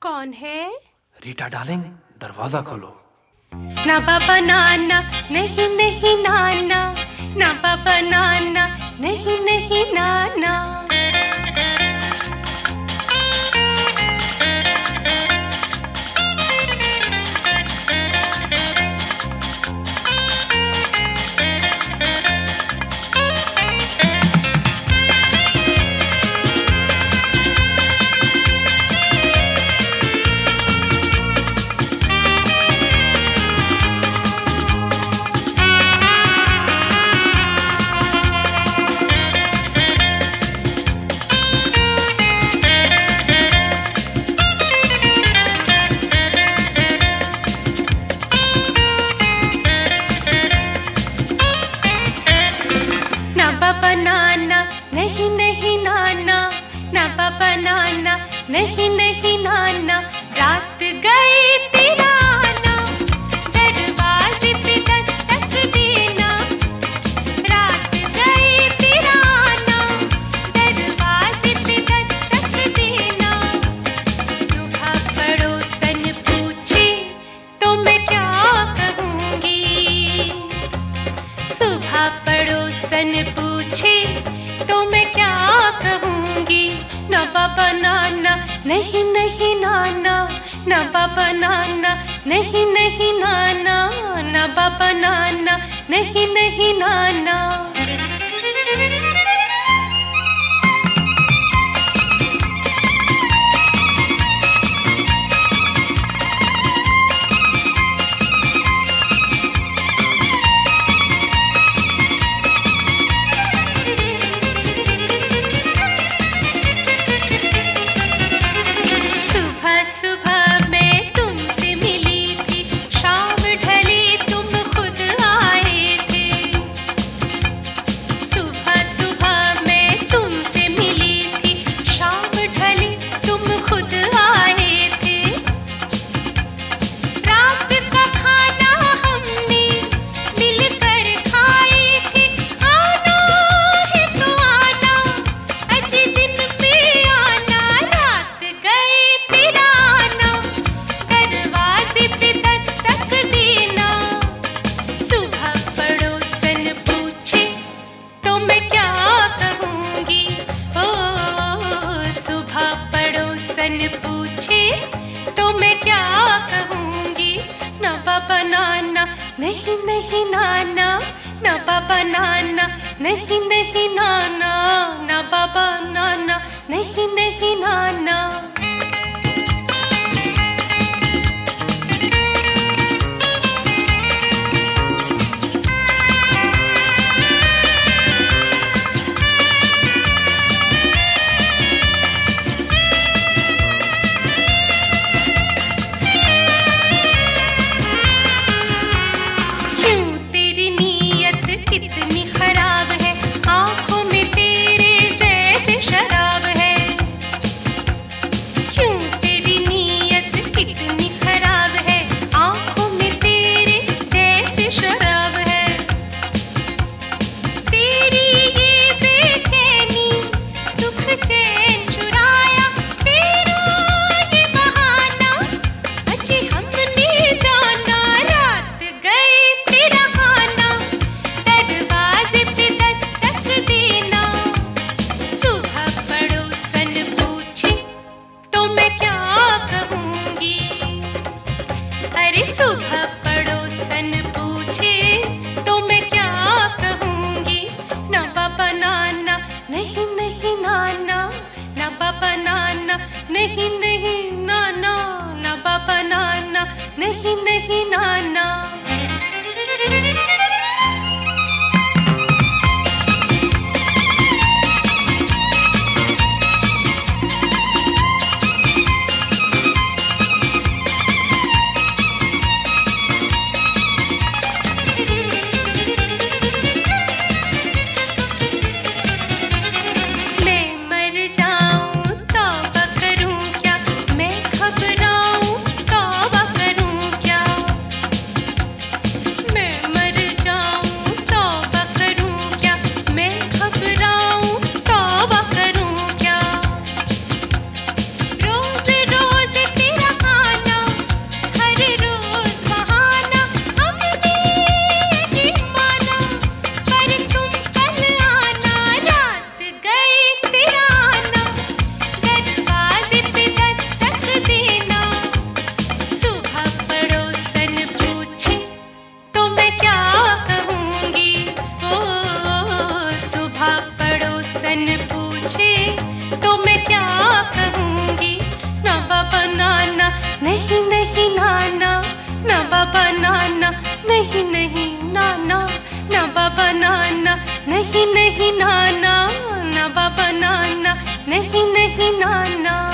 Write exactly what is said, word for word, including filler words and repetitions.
कौन है? रीटा डार्लिंग, दरवाजा खोलो। ना बाबा नाना, नहीं नहीं नाना, ना बाबा नाना, नहीं नहीं नाना। ना बाबा नाना, नहीं नहीं नाना, ना बाबा नाना, नहीं नहीं नाना। रात गई तिराना, दरवाजे पे दस्तक देना। रात गई तिराना, दरवाजे पे दस्तक देना। सुबह पड़ोसन पूछे तो मैं क्या कहूँगी। सुबह पड़ोसन पूछे तो मैं क्या कहूँगी। ना बाबा नाना, नहीं नहीं नाना, ना बाबा नाना, नहीं नहीं नाना, ना बाबा नाना, नहीं नहीं नाना। सुबह मैं तुमसे मिली थी, शाम ढली तुम खुद आए थे। सुबह सुबह मैं तुमसे मिली थी, शाम ढली तुम खुद आए थे। रात का खाना हमने मिलकर खाए थे। आना है तो आना, अजी दिन पे आना। रात गई तिराना, दरवाजे पे दस्तक देना। सुबह पड़ोसन पूछे तो मैं क्या कहूँगी। ओ सुबह पड़ोसन पूछे तो मैं क्या कहूँगी। ना बाबा नाना, नहीं नहीं नाना, ना बाबा नाना, नहीं नहीं नाना, ना बाबा नाना, नहीं नहीं नाना। क्यों तेरी नीयत कितनी खराब है, बाबा नाना, नहीं नहीं नाना, ना बाबा नाना, नहीं नहीं नाना, ना बाबा नाना, नहीं नहीं नाना।